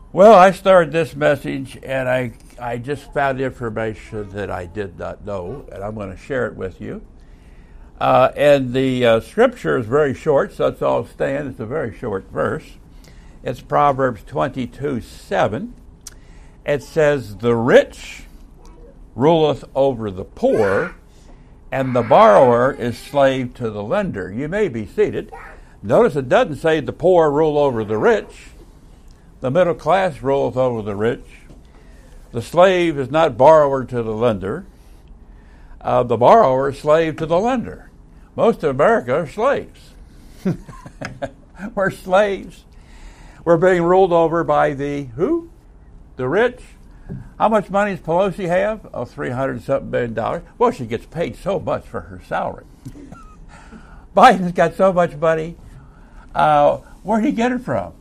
Well, I started this message and I just found information that I did not know, and I'm going to share it with you. And the scripture is very short, so it's all stand. It's a very short verse. It's Proverbs 22:7. It says, "The rich ruleth over the poor, and the borrower is slave to the lender." You may be seated. Notice it doesn't say the poor rule over the rich. The middle class ruleth over the rich. The slave is not borrower to the lender. The borrower is slave to the lender. Most of America are slaves. We're slaves. We're being ruled over by the who? The rich. How much money does Pelosi have? Oh, $300-something billion. Well, she gets paid so much for her salary. Biden's got so much money. Where'd he get it from?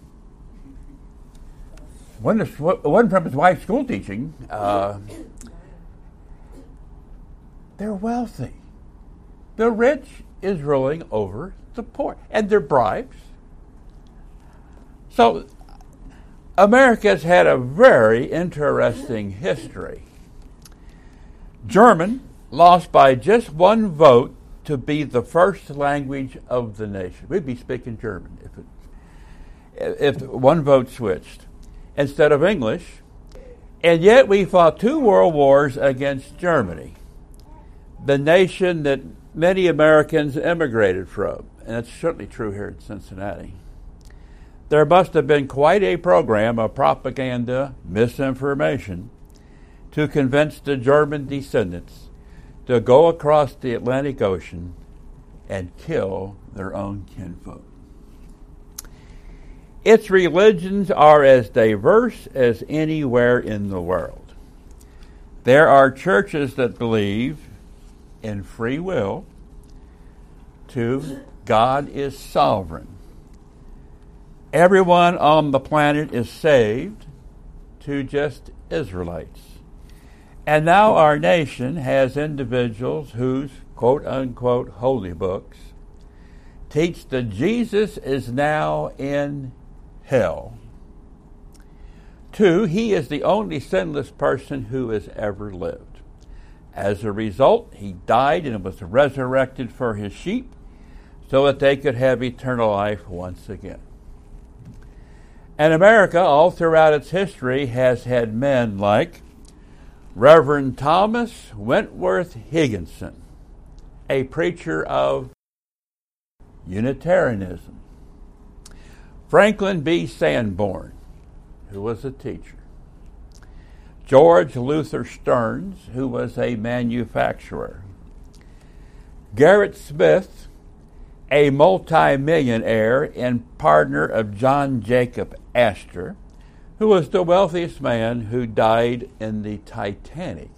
It wasn't from his wife's school teaching. They're wealthy. The rich is ruling over the poor, and their bribes. So America's had a very interesting history. German lost by just one vote to be the first language of the nation. We'd be speaking German if one vote switched instead of English. And yet we fought 2 world wars against Germany, the nation that many Americans immigrated from. And that's certainly true here in Cincinnati. There must have been quite a program of propaganda, misinformation, to convince the German descendants to go across the Atlantic Ocean and kill their own kinfolk. Its religions are as diverse as anywhere in the world. There are churches that believe in free will, to God is sovereign. Everyone on the planet is saved, to just Israelites. And now our nation has individuals whose quote-unquote holy books teach that Jesus is now in hell. 2, he is the only sinless person who has ever lived. As a result, he died and was resurrected for his sheep so that they could have eternal life once again. And America, all throughout its history, has had men like Reverend Thomas Wentworth Higginson, a preacher of Unitarianism. Franklin B. Sanborn, who was a teacher. George Luther Stearns, who was a manufacturer. Garrett Smith, a multimillionaire and partner of John Jacob Astor, who was the wealthiest man who died in the Titanic.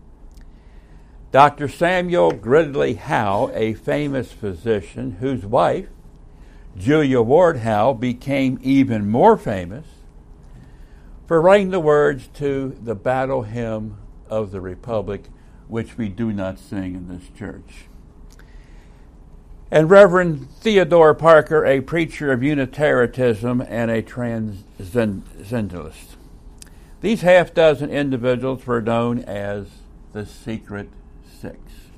Dr. Samuel Gridley Howe, a famous physician whose wife, Julia Ward Howe, became even more famous for writing the words to the Battle Hymn of the Republic, which we do not sing in this church. And Reverend Theodore Parker, a preacher of Unitarianism and a transcendentalist. These half-dozen individuals were known as the Secret Six.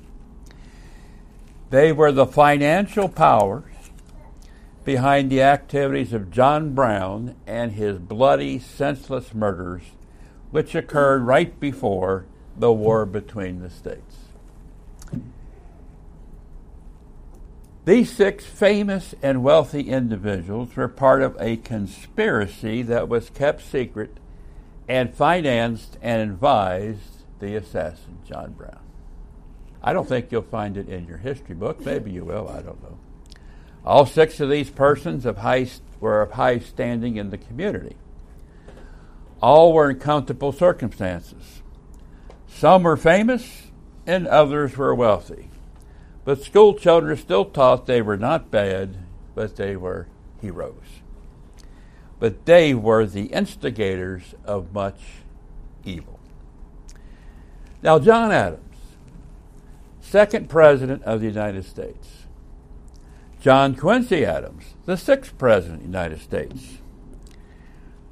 They were the financial powers behind the activities of John Brown and his bloody, senseless murders, which occurred right before the war between the states. These 6 famous and wealthy individuals were part of a conspiracy that was kept secret and financed and advised the assassin, John Brown. I don't think you'll find it in your history book. Maybe you will, I don't know. All 6 of these persons were of high standing in the community. All were in comfortable circumstances. Some were famous and others were wealthy. But school children still taught they were not bad, but they were heroes. But they were the instigators of much evil. Now, John Adams, 2nd President of the United States. John Quincy Adams, the 6th President of the United States.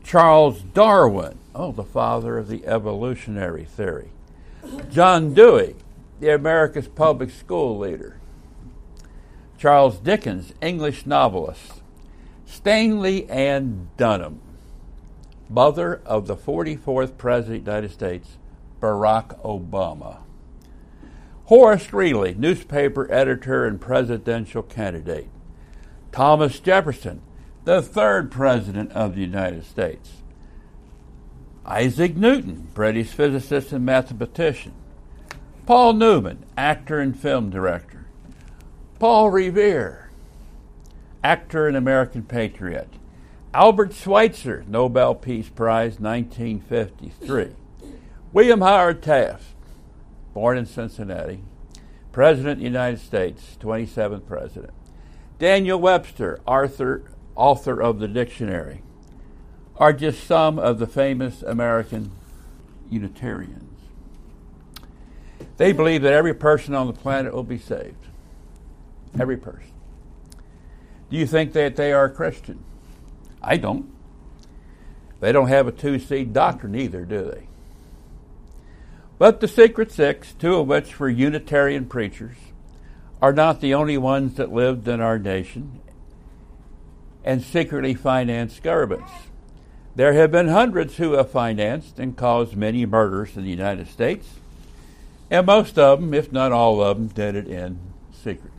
Charles Darwin, the father of the evolutionary theory. John Dewey, the America's public school leader. Charles Dickens, English novelist. Stanley Ann Dunham, mother of the 44th President of the United States, Barack Obama. Horace Greeley, newspaper editor and presidential candidate. Thomas Jefferson, the third President of the United States. Isaac Newton, British physicist and mathematician. Paul Newman, actor and film director. Paul Revere, actor and American patriot. Albert Schweitzer, Nobel Peace Prize, 1953. William Howard Taft, born in Cincinnati, President of the United States, 27th President. Daniel Webster, author of the dictionary, are just some of the famous American Unitarians. They believe that every person on the planet will be saved. Every person. Do you think that they are Christian? I don't. They don't have a two-seed doctrine either, do they? But the Secret Six, two of which were Unitarian preachers, are not the only ones that lived in our nation and secretly financed governments. There have been hundreds who have financed and caused many murders in the United States, and most of them, if not all of them, did it in secret.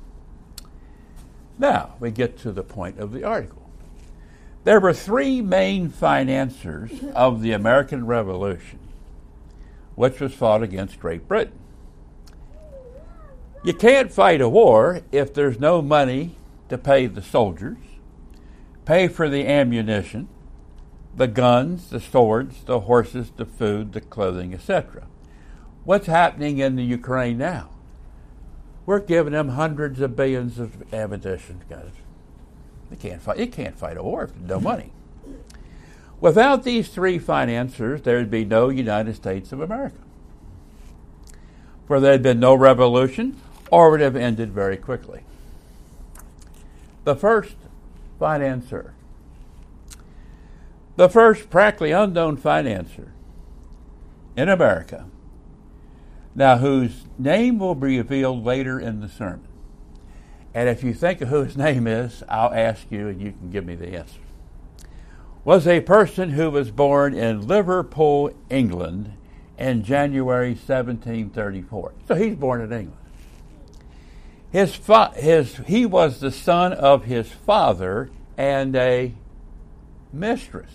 Now, we get to the point of the article. There were three main financiers of the American Revolution, which was fought against Great Britain. You can't fight a war if there's no money to pay the soldiers, pay for the ammunition, the guns, the swords, the horses, the food, the clothing, etc. What's happening in the Ukraine now? We're giving them hundreds of billions of ammunition, guys. You can't fight a war if there's no money. Without these three financiers, there would be no United States of America. For there had been no revolution, or would have ended very quickly. The first financier. The first practically unknown financier in America, now whose name will be revealed later in the sermon. And if you think of who his name is, I'll ask you and you can give me the answer. Was a person who was born in Liverpool, England in January 1734. So he's born in England. He was the son of his father and a mistress.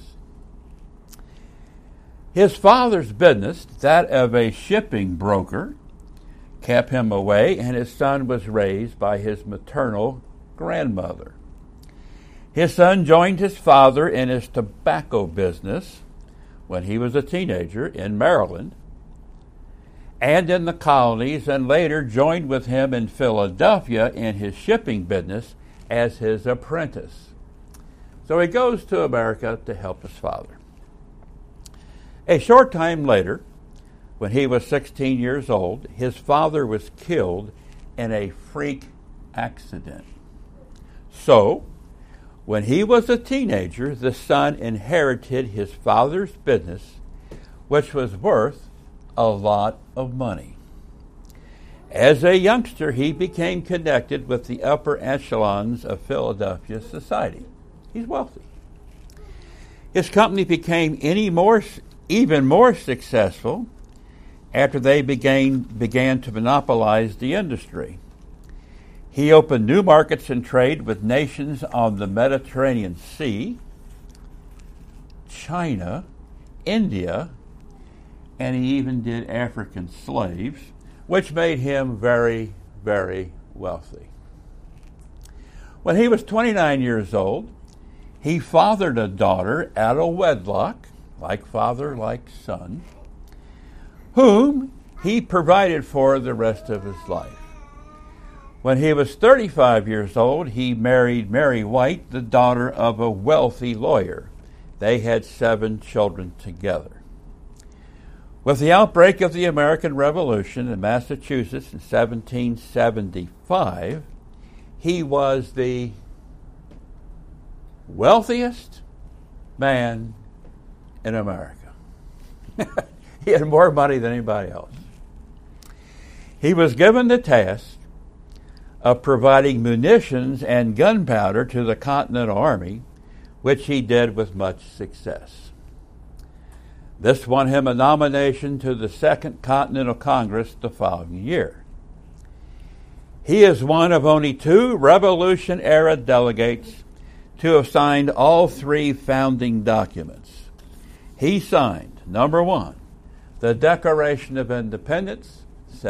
His father's business, that of a shipping broker, kept him away, and his son was raised by his maternal grandmother. His son joined his father in his tobacco business when he was a teenager in Maryland and in the colonies, and later joined with him in Philadelphia in his shipping business as his apprentice. So he goes to America to help his father. A short time later, when he was 16 years old, his father was killed in a freak accident. So, when he was a teenager, the son inherited his father's business, which was worth a lot of money. As a youngster, he became connected with the upper echelons of Philadelphia society. He's wealthy. His company became even more successful after they began to monopolize the industry. He opened new markets and trade with nations on the Mediterranean Sea, China, India, and he even did African slaves, which made him very, very wealthy. When he was 29 years old, he fathered a daughter out of wedlock, like father, like son, whom he provided for the rest of his life. When he was 35 years old, he married Mary White, the daughter of a wealthy lawyer. They had 7 children together. With the outbreak of the American Revolution in Massachusetts in 1775, he was the wealthiest man in America. He had more money than anybody else. He was given the task of providing munitions and gunpowder to the Continental Army, which he did with much success. This won him a nomination to the Second Continental Congress the following year. He is one of only 2 Revolution-era delegates to have signed all 3 founding documents. He signed, number 1, the Declaration of Independence,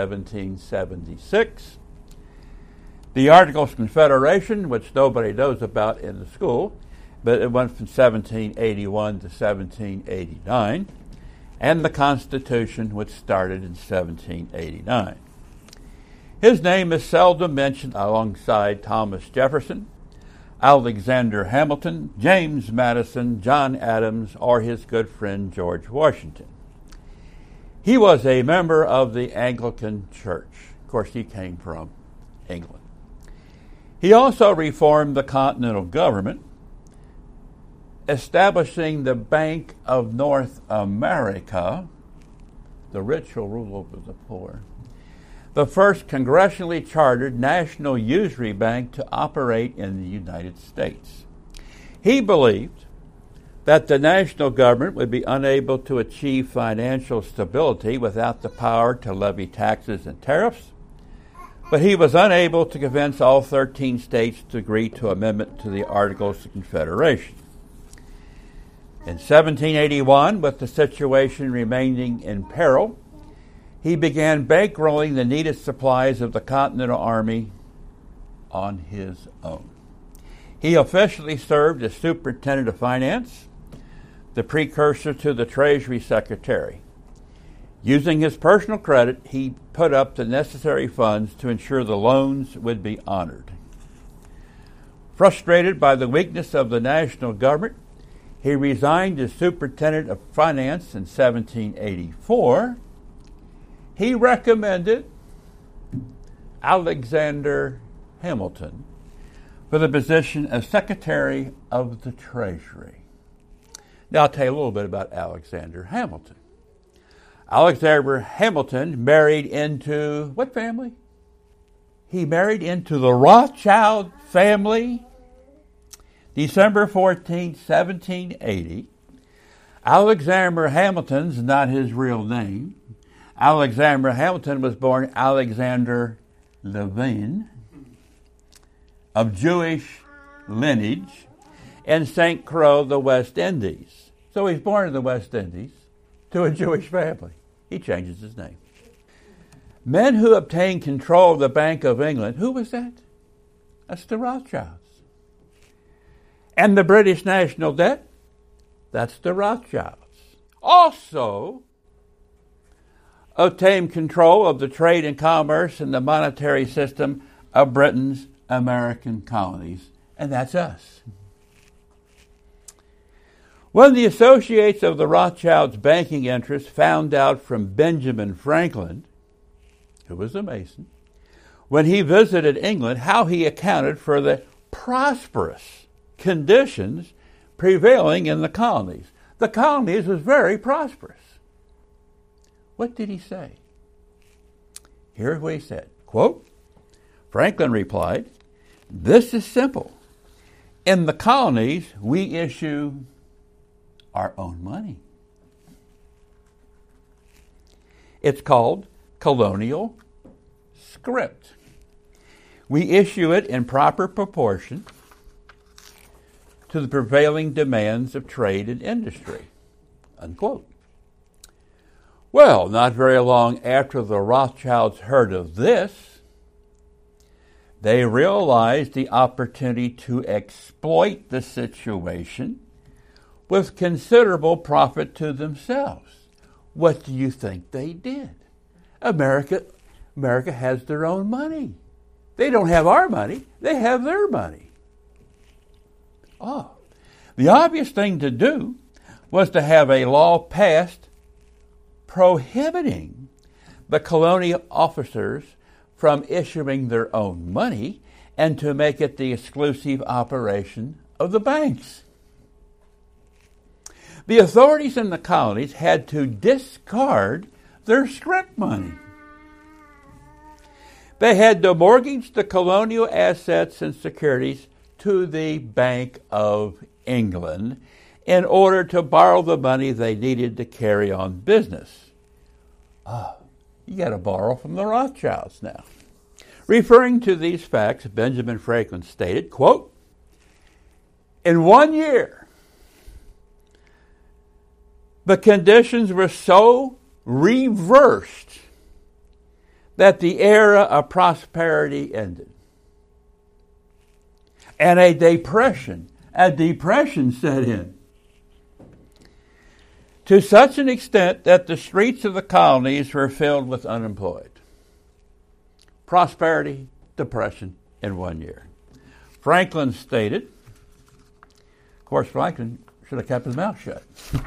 1776, the Articles of Confederation, which nobody knows about in the school, but it went from 1781 to 1789, and the Constitution, which started in 1789. His name is seldom mentioned alongside Thomas Jefferson, Alexander Hamilton, James Madison, John Adams, or his good friend George Washington. He was a member of the Anglican Church. Of course, he came from England. He also reformed the Continental government, establishing the Bank of North America, the rich will rule over the poor, the first congressionally chartered national usury bank to operate in the United States. He believed that the national government would be unable to achieve financial stability without the power to levy taxes and tariffs, but he was unable to convince all 13 states to agree to amendment to the Articles of Confederation. In 1781, with the situation remaining in peril, he began bankrolling the needed supplies of the Continental Army on his own. He officially served as Superintendent of Finance, the precursor to the Treasury Secretary. Using his personal credit, he put up the necessary funds to ensure the loans would be honored. Frustrated by the weakness of the national government, he resigned as Superintendent of Finance in 1784. He recommended Alexander Hamilton for the position of Secretary of the Treasury. Now I'll tell you a little bit about Alexander Hamilton. Alexander Hamilton married into what family? He married into the Rothschild family. December 14, 1780. Alexander Hamilton's not his real name. Alexander Hamilton was born Alexander Levine of Jewish lineage in St. Croix, the West Indies. So he's born in the West Indies to a Jewish family. He changes his name. Men who obtained control of the Bank of England, who was that? That's the Rothschilds. And the British national debt, that's the Rothschilds. Also obtained control of the trade and commerce and the monetary system of Britain's American colonies, and that's us. When the associates of the Rothschilds' banking interests found out from Benjamin Franklin, who was a Mason, when he visited England, how he accounted for the prosperous conditions prevailing in the colonies. The colonies was very prosperous. What did he say? Here's what he said, quote, Franklin replied, "This is simple. In the colonies, we issue our own money. It's called colonial scrip. We issue it in proper proportion to the prevailing demands of trade and industry," unquote. Well, not very long after the Rothschilds heard of this, they realized the opportunity to exploit the situation with considerable profit to themselves. What do you think they did? America has their own money. They don't have our money. They have their money. The obvious thing to do was to have a law passed prohibiting the colonial officers from issuing their own money and to make it the exclusive operation of the banks. The authorities in the colonies had to discard their scrip money. They had to mortgage the colonial assets and securities to the Bank of England in order to borrow the money they needed to carry on business. You got to borrow from the Rothschilds now. Referring to these facts, Benjamin Franklin stated, quote, "In 1 year, the conditions were so reversed that the era of prosperity ended. And a depression set in. To such an extent that the streets of the colonies were filled with unemployed." Prosperity, depression in 1 year. Franklin stated, of course, Franklin should have kept his mouth shut.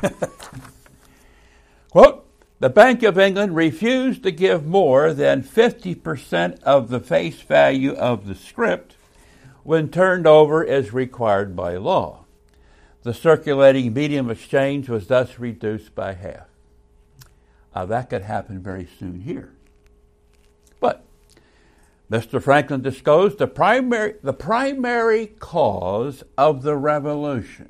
Quote, "The Bank of England refused to give more than 50% of the face value of the scrip when turned over as required by law. The circulating medium of exchange was thus reduced by half." That could happen very soon here. But Mr. Franklin disclosed the primary cause of the revolution.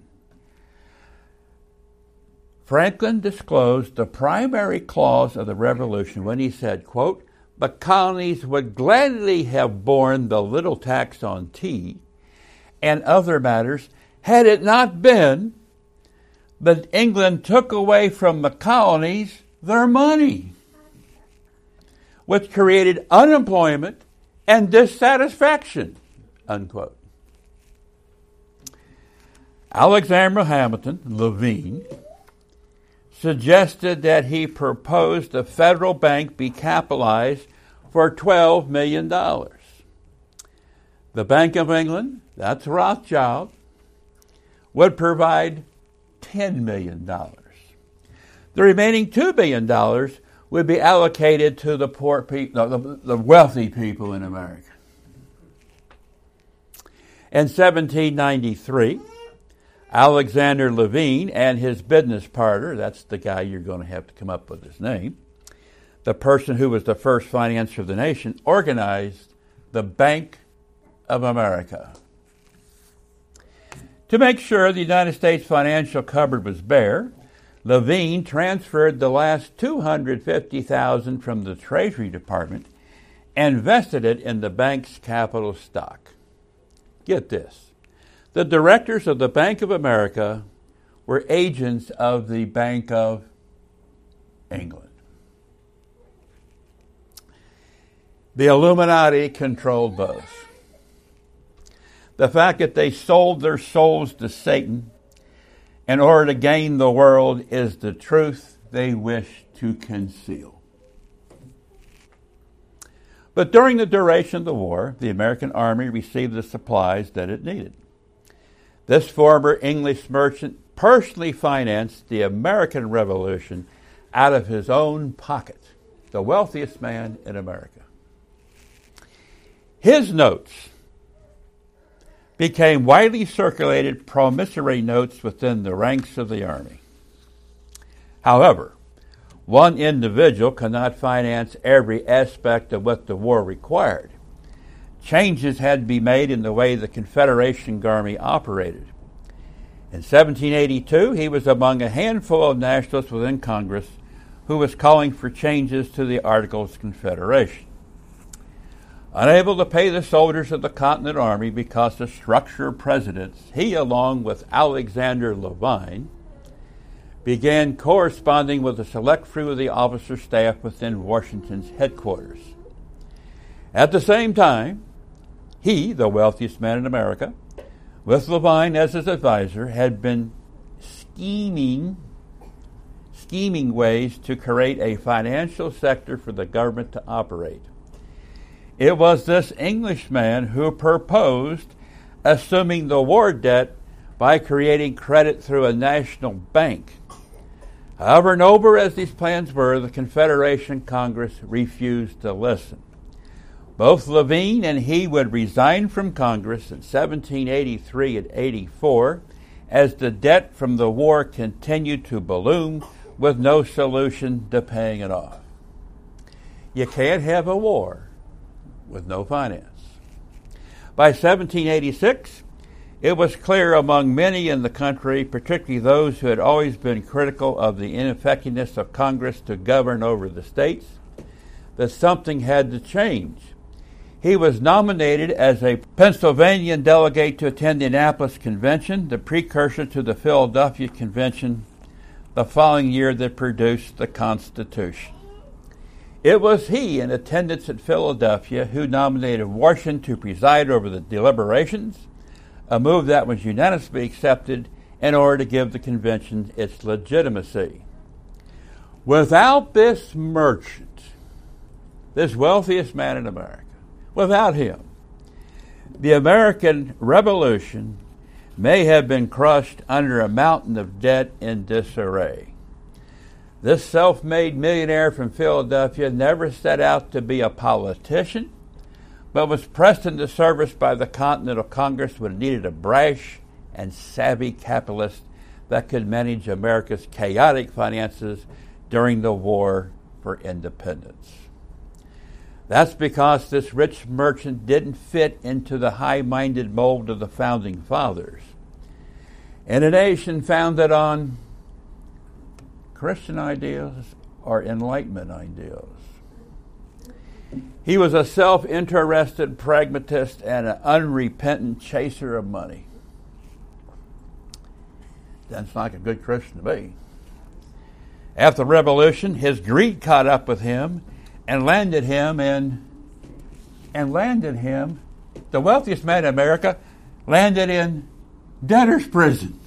Franklin disclosed the primary cause of the revolution when he said, quote, "The colonies would gladly have borne the little tax on tea and other matters had it not been that England took away from the colonies their money, which created unemployment and dissatisfaction," unquote. Alexander Hamilton Levine suggested that he proposed the federal bank be capitalized for $12 million. The Bank of England, that's Rothschild, would provide $10 million. The remaining $2 billion would be allocated to the poor people, the wealthy people in America. In 1793, Alexander Levine and his business partner, that's the guy you're going to have to come up with his name, the person who was the first financier of the nation, organized the Bank of America. To make sure the United States financial cupboard was bare, Levine transferred the last $250,000 from the Treasury Department and invested it in the bank's capital stock. Get this. The directors of the Bank of America were agents of the Bank of England. The Illuminati controlled both. The fact that they sold their souls to Satan in order to gain the world is the truth they wish to conceal. But during the duration of the war, the American Army received the supplies that it needed. This former English merchant personally financed the American Revolution out of his own pocket, the wealthiest man in America. His notes became widely circulated promissory notes within the ranks of the Army. However, one individual could not finance every aspect of what the war required. Changes had to be made in the way the Confederation Army operated. In 1782, he was among a handful of nationalists within Congress who was calling for changes to the Articles of Confederation. Unable to pay the soldiers of the Continental Army because of structure of precedence, he, along with Alexander Levine, began corresponding with a select few of the officer staff within Washington's headquarters. At the same time, he, the wealthiest man in America, with Levine as his advisor, had been scheming ways to create a financial sector for the government to operate. It was this Englishman who proposed assuming the war debt by creating credit through a national bank. However noble as these plans were, the Confederation Congress refused to listen. Both Levine and he would resign from Congress in 1783 and 84 as the debt from the war continued to balloon with no solution to paying it off. You can't have a war with no finance. By 1786, it was clear among many in the country, particularly those who had always been critical of the ineffectiveness of Congress to govern over the states, that something had to change. He was nominated as a Pennsylvanian delegate to attend the Annapolis Convention, the precursor to the Philadelphia Convention, the following year that produced the Constitution. It was he, in attendance at Philadelphia, who nominated Washington to preside over the deliberations, a move that was unanimously accepted in order to give the convention its legitimacy. Without this merchant, this wealthiest man in America, without him, the American Revolution may have been crushed under a mountain of debt in disarray. This self-made millionaire from Philadelphia never set out to be a politician, but was pressed into service by the Continental Congress when it needed a brash and savvy capitalist that could manage America's chaotic finances during the War for Independence. That's because this rich merchant didn't fit into the high-minded mold of the Founding Fathers. In a nation founded on Christian ideals or Enlightenment ideals, he was a self-interested pragmatist and an unrepentant chaser of money. That's like a good Christian to me. After the Revolution, his greed caught up with him and landed him, the wealthiest man in America, landed in debtor's prison.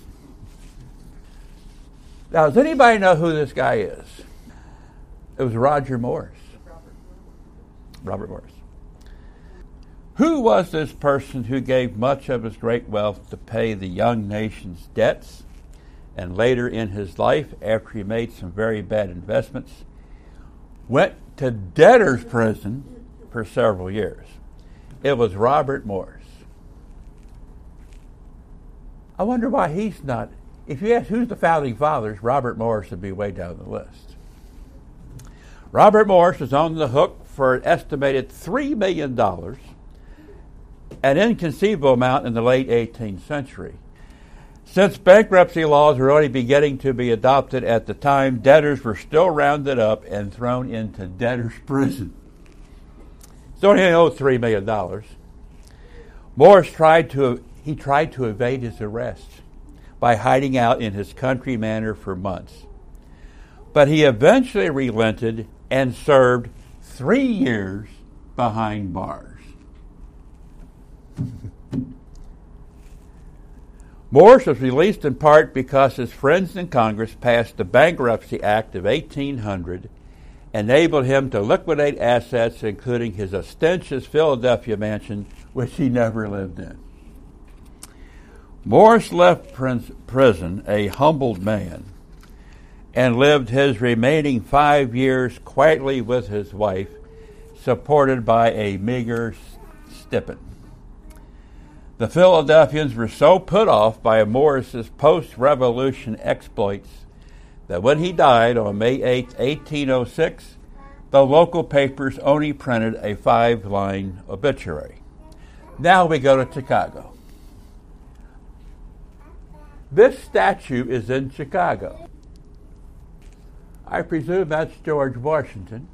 Now, does anybody know who this guy is? It was Roger Morris. Robert Morris. Who was this person who gave much of his great wealth to pay the young nation's debts, and later in his life, after he made some very bad investments, went to debtor's prison for several years? It was Robert Morris. I wonder why he's not. If you ask who's the Founding Fathers, Robert Morris would be way down the list. Robert Morris was on the hook for an estimated $3 million, an inconceivable amount in the late 18th century. Since bankruptcy laws were only beginning to be adopted at the time, debtors were still rounded up and thrown into debtor's prison. So he owed $3 million. Morris tried to evade his arrest by hiding out in his country manor for months. But he eventually relented and served 3 years behind bars. Morris was released in part because his friends in Congress passed the Bankruptcy Act of 1800, enabled him to liquidate assets, including his ostentatious Philadelphia mansion, which he never lived in. Morris left prison a humbled man and lived his remaining 5 years quietly with his wife, supported by a meager stipend. The Philadelphians were so put off by Morris's post-revolution exploits that when he died on May 8, 1806, the local papers only printed a 5-line obituary. Now we go to Chicago. This statue is in Chicago. I presume that's George Washington.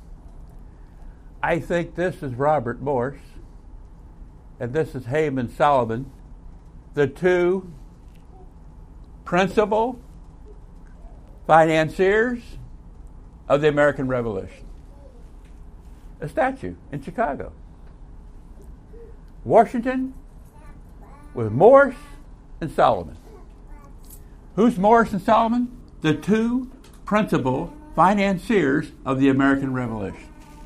I think this is Robert Morris, and this is Haman Solomon, the two principal financiers of the American Revolution. A statue in Chicago. Washington with Morris and Solomon. Who's Morris and Solomon? The two principal financiers of the American Revolution.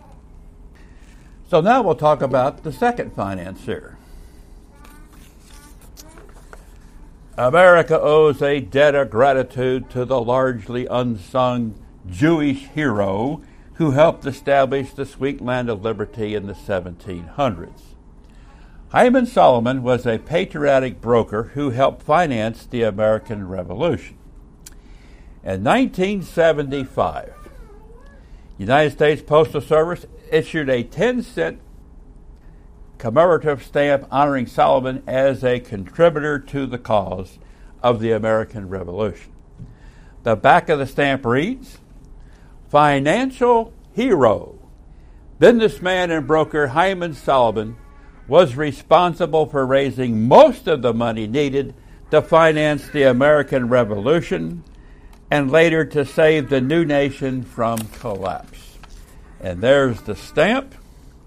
So now we'll talk about the second financier. America owes a debt of gratitude to the largely unsung Jewish hero who helped establish the sweet land of liberty in the 1700s. Hyman Solomon was a patriotic broker who helped finance the American Revolution. In 1975, United States Postal Service issued a 10-cent commemorative stamp honoring Solomon as a contributor to the cause of the American Revolution. The back of the stamp reads, "Financial hero, businessman and broker Hyman Solomon was responsible for raising most of the money needed to finance the American Revolution and later to save the new nation from collapse." And there's the stamp.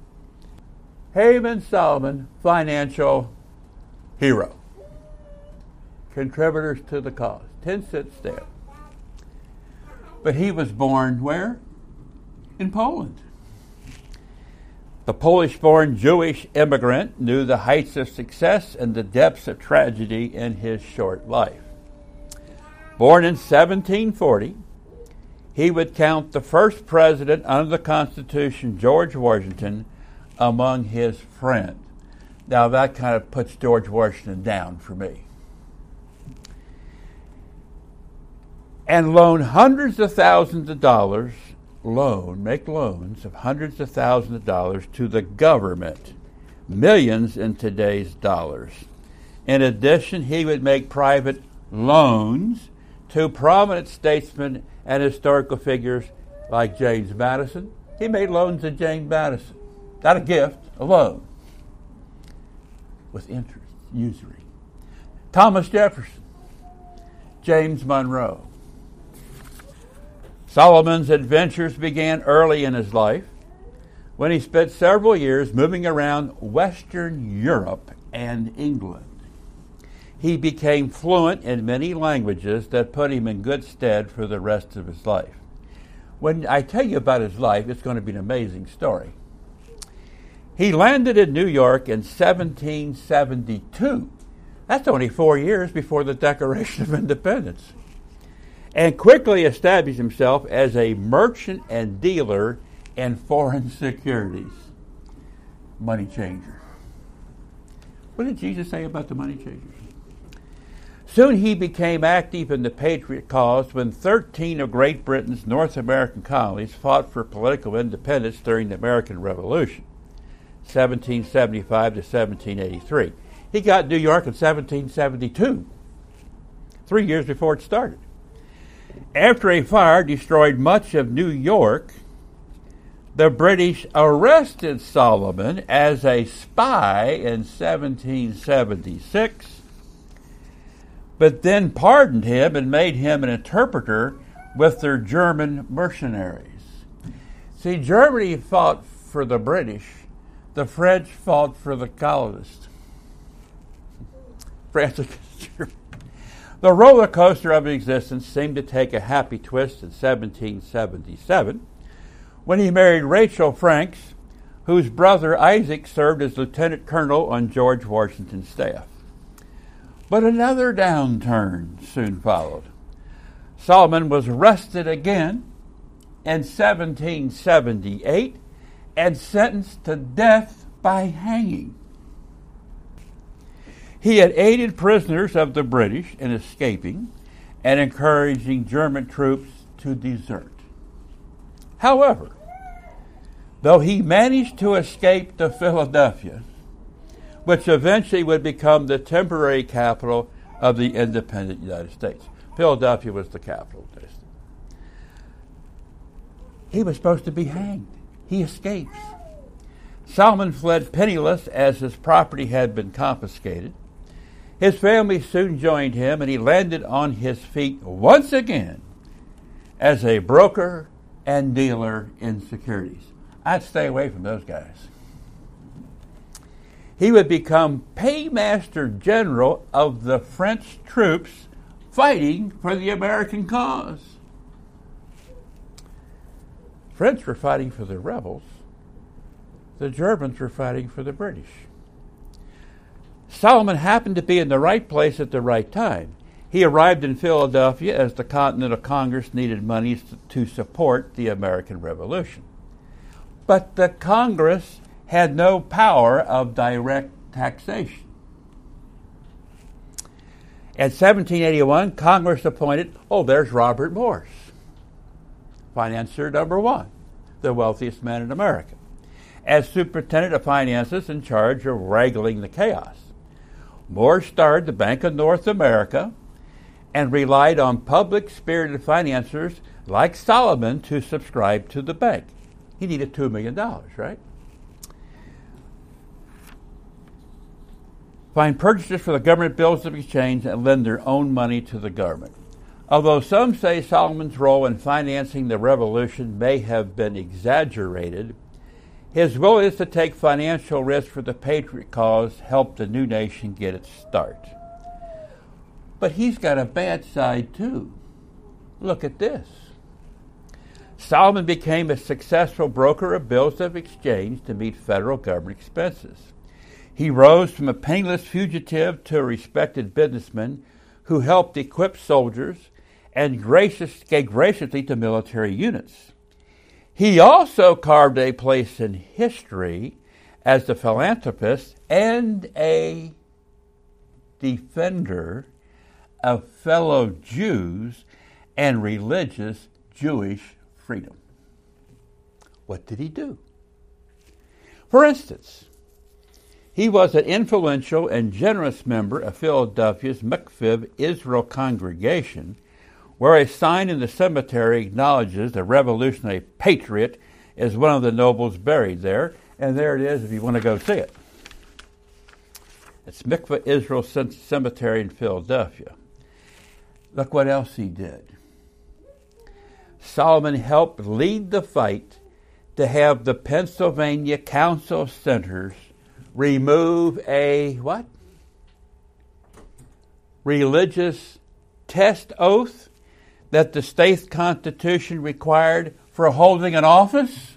Hyman Solomon, financial hero. Contributors to the cause. 10-cent stamp. But he was born where? In Poland. The Polish-born Jewish immigrant knew the heights of success and the depths of tragedy in his short life. Born in 1740, he would count the first president under the Constitution, George Washington, among his friends. Now that kind of puts George Washington down for me. And loan hundreds of thousands of dollars, make loans of hundreds of thousands of dollars to the government, millions in today's dollars. In addition, he would make private loans to prominent statesmen and historical figures like James Madison. He made loans to James Madison. Not a gift, a loan. With interest, usury. Thomas Jefferson. James Monroe. Solomon's adventures began early in his life when he spent several years moving around Western Europe and England. He became fluent in many languages that put him in good stead for the rest of his life. When I tell you about his life, it's going to be an amazing story. He landed in New York in 1772. That's only 4 years before the Declaration of Independence. And quickly established himself as a merchant and dealer in foreign securities. Money changer. What did Jesus say about the money changers? Soon he became active in the Patriot cause when 13 of Great Britain's North American colonies fought for political independence during the American Revolution, 1775 to 1783. He got New York in 1772, 3 years before it started. After a fire destroyed much of New York, the British arrested Solomon as a spy in 1776, but then pardoned him and made him an interpreter with their German mercenaries. See, Germany fought for the British. The French fought for the colonists. France against Germany. The roller coaster of existence seemed to take a happy twist in 1777 when he married Rachel Franks, whose brother Isaac served as lieutenant colonel on George Washington's staff. But another downturn soon followed. Solomon was arrested again in 1778 and sentenced to death by hanging. He had aided prisoners of the British in escaping and encouraging German troops to desert. However, though he managed to escape to Philadelphia, which eventually would become the temporary capital of the independent United States. Philadelphia was the capital of the United States. He was supposed to be hanged. He escapes. Solomon fled penniless as his property had been confiscated. His family soon joined him, and he landed on his feet once again as a broker and dealer in securities. I'd stay away from those guys. He would become paymaster general of the French troops fighting for the American cause. French were fighting for the rebels. The Germans were fighting for the British. Solomon happened to be in the right place at the right time. He arrived in Philadelphia as the Continental Congress needed money to support the American Revolution. But the Congress had no power of direct taxation. In 1781, Congress appointed, there's Robert Morse, financier number one, the wealthiest man in America, as superintendent of finances in charge of regulating the chaos. Morse started the Bank of North America and relied on public-spirited financiers like Solomon to subscribe to the bank. He needed $2 million, right? Find purchasers for the government bills of exchange and lend their own money to the government. Although some say Solomon's role in financing the revolution may have been exaggerated, his willingness to take financial risk for the patriot cause helped the new nation get its start. But he's got a bad side too. Look at this. Solomon became a successful broker of bills of exchange to meet federal government expenses. He rose from a penniless fugitive to a respected businessman who helped equip soldiers and gave graciously to military units. He also carved a place in history as a philanthropist and a defender of fellow Jews and religious Jewish freedom. What did he do? For instance, he was an influential and generous member of Philadelphia's Mikveh Israel congregation, where a sign in the cemetery acknowledges the revolutionary patriot is one of the nobles buried there. And there it is if you want to go see it. It's Mikveh Israel Cemetery in Philadelphia. Look what else he did. Solomon helped lead the fight to have the Pennsylvania Council of Senators remove a what? Religious test oath that the state constitution required for holding an office,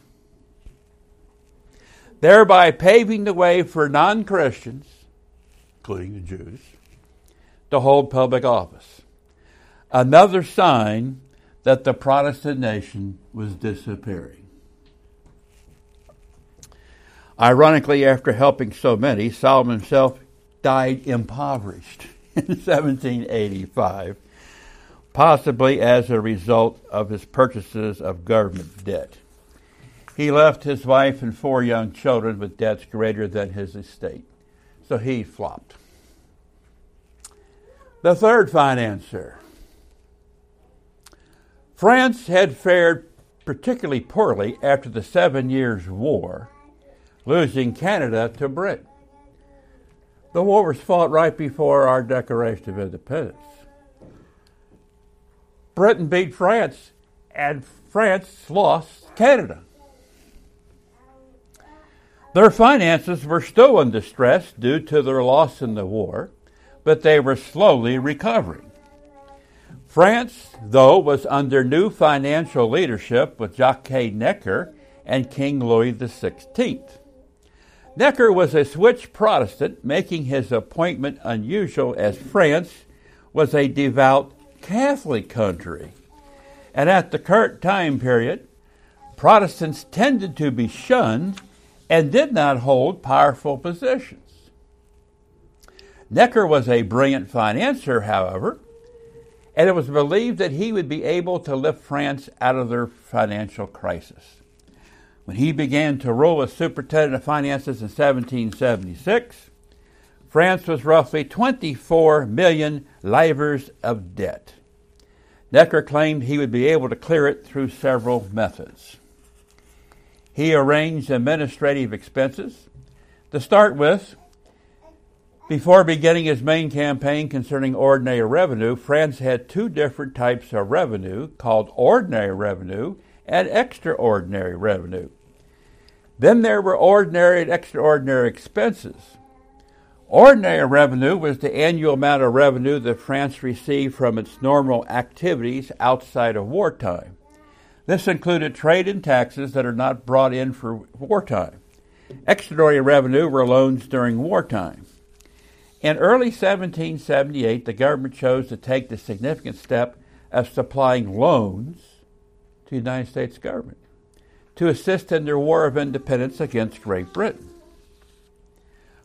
thereby paving the way for non-Christians, including the Jews, to hold public office. Another sign that the Protestant nation was disappearing. Ironically, after helping so many, Solomon himself died impoverished in 1785, possibly as a result of his purchases of government debt. He left his wife and 4 young children with debts greater than his estate. So he flopped. The third financier. France had fared particularly poorly after the 7 Years' War, losing Canada to Britain. The war was fought right before our Declaration of Independence. Britain beat France, and France lost Canada. Their finances were still in distress due to their loss in the war, but they were slowly recovering. France, though, was under new financial leadership with Jacques Necker and King Louis XVI. Necker was a switch Protestant, making his appointment unusual as France was a devout Catholic country. And at the current time period, Protestants tended to be shunned and did not hold powerful positions. Necker was a brilliant financier, however, and it was believed that he would be able to lift France out of their financial crisis. When he began to rule as superintendent of finances in 1776, France was roughly 24 million livres of debt. Necker claimed he would be able to clear it through several methods. He arranged administrative expenses. To start with, before beginning his main campaign concerning ordinary revenue, France had 2 different types of revenue called ordinary revenue and extraordinary revenue. Then there were ordinary and extraordinary expenses. Ordinary revenue was the annual amount of revenue that France received from its normal activities outside of wartime. This included trade and taxes that are not brought in for wartime. Extraordinary revenue were loans during wartime. In early 1778, the government chose to take the significant step of supplying loans to the United States government to assist in their war of independence against Great Britain.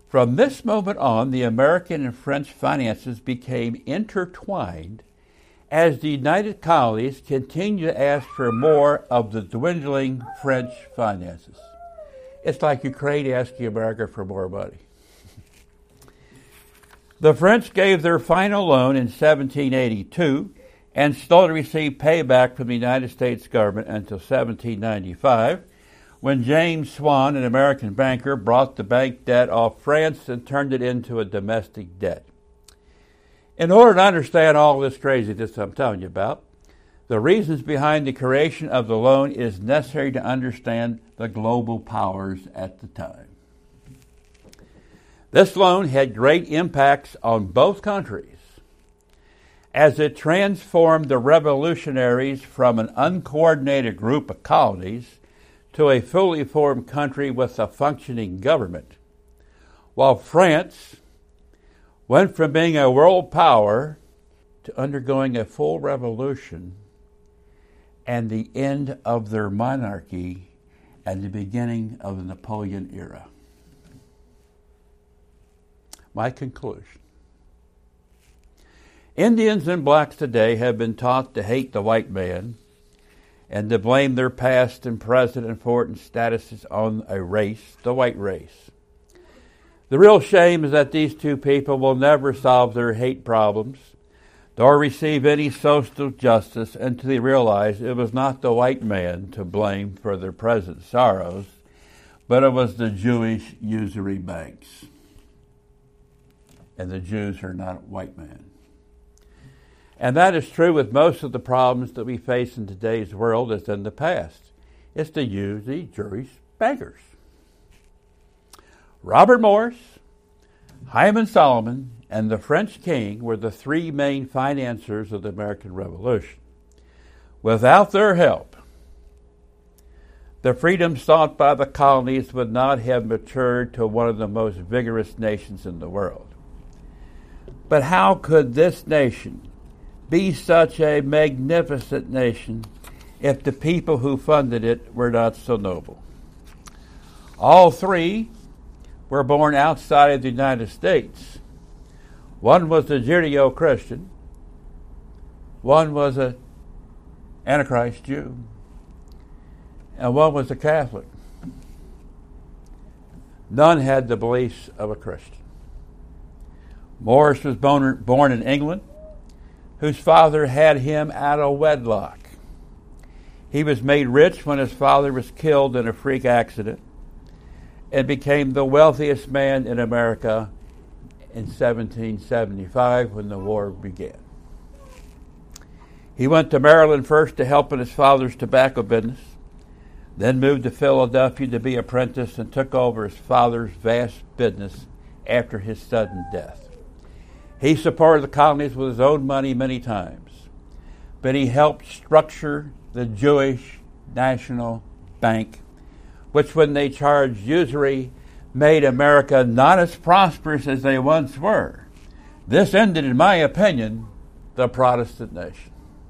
From this moment on, the American and French finances became intertwined as the United Colonies continued to ask for more of the dwindling French finances. It's like Ukraine asking America for more money. The French gave their final loan in 1782 and still received payback from the United States government until 1795, when James Swan, an American banker, brought the bank debt off France and turned it into a domestic debt. In order to understand all this craziness I'm telling you about, the reasons behind the creation of the loan is necessary to understand the global powers at the time. This loan had great impacts on both countries as it transformed the revolutionaries from an uncoordinated group of colonies to a fully formed country with a functioning government, while France went from being a world power to undergoing a full revolution and the end of their monarchy and the beginning of the Napoleon era. My conclusion. Indians and blacks today have been taught to hate the white man and to blame their past and present important statuses on a race, the white race. The real shame is that these two people will never solve their hate problems nor receive any social justice until they realize it was not the white man to blame for their present sorrows, but it was the Jewish usury banks. And the Jews are not a white man. And that is true with most of the problems that we face in today's world as in the past. It's the Jewish bankers. Robert Morris, Hyman Solomon, and the French king were the three main financiers of the American Revolution. Without their help, the freedom sought by the colonies would not have matured to one of the most vigorous nations in the world. But how could this nation be such a magnificent nation if the people who funded it were not so noble? All three were born outside of the United States. One was a Judeo-Christian. One was an Antichrist Jew. And one was a Catholic. None had the beliefs of a Christian. Morris was born in England, whose father had him out of wedlock. He was made rich when his father was killed in a freak accident and became the wealthiest man in America in 1775 when the war began. He went to Maryland first to help in his father's tobacco business, then moved to Philadelphia to be apprenticed and took over his father's vast business after his sudden death. He supported the colonies with his own money many times, but he helped structure the Jewish National Bank, which when they charged usury made America not as prosperous as they once were. This ended, in my opinion, the Protestant nation.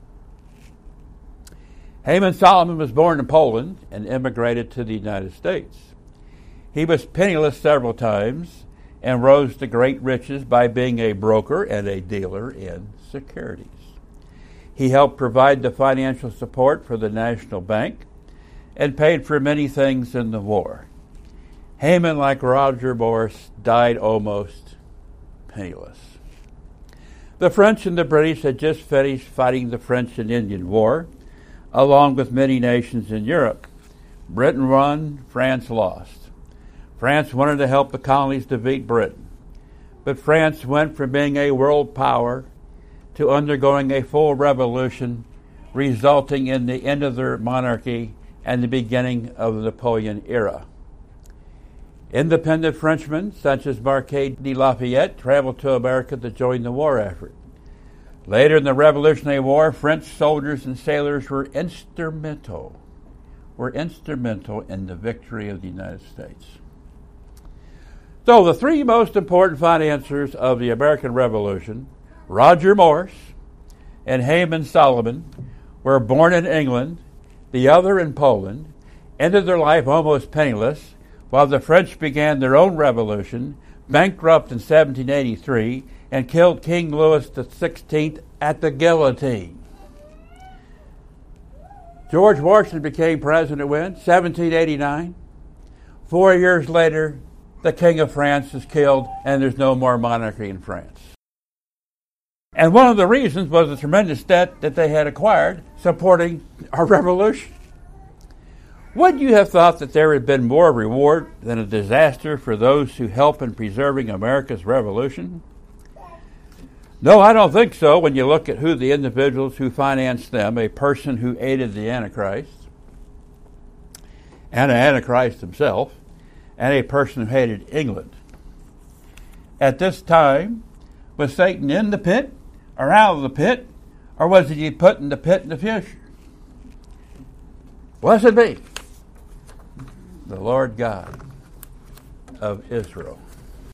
Hyman Solomon was born in Poland and immigrated to the United States. He was penniless several times and rose to great riches by being a broker and a dealer in securities. He helped provide the financial support for the National Bank and paid for many things in the war. Hyman, like Roger Morris, died almost penniless. The French and the British had just finished fighting the French and Indian War, along with many nations in Europe. Britain won, France lost. France wanted to help the colonies defeat Britain, but France went from being a world power to undergoing a full revolution, resulting in the end of their monarchy and the beginning of the Napoleon era. Independent Frenchmen, such as Marquis de Lafayette, traveled to America to join the war effort. Later in the Revolutionary War, French soldiers and sailors were instrumental in the victory of the United States. So the three most important financiers of the American Revolution, Roger Morris and Hyman Solomon, were born in England, the other in Poland, ended their life almost penniless, while the French began their own revolution bankrupt in 1783, and killed King Louis XVI at the guillotine. George Washington became president when? 1789. 4 years later, the King of France is killed, and there's no more monarchy in France. And one of the reasons was the tremendous debt that they had acquired supporting our revolution. Would you have thought that there had been more reward than a disaster for those who help in preserving America's revolution? No, I don't think so when you look at who the individuals who financed them, a person who aided the Antichrist, and an Antichrist himself, and a person who hated England. At this time, was Satan in the pit or out of the pit, or was he put in the pit in the future? Blessed be the Lord God of Israel.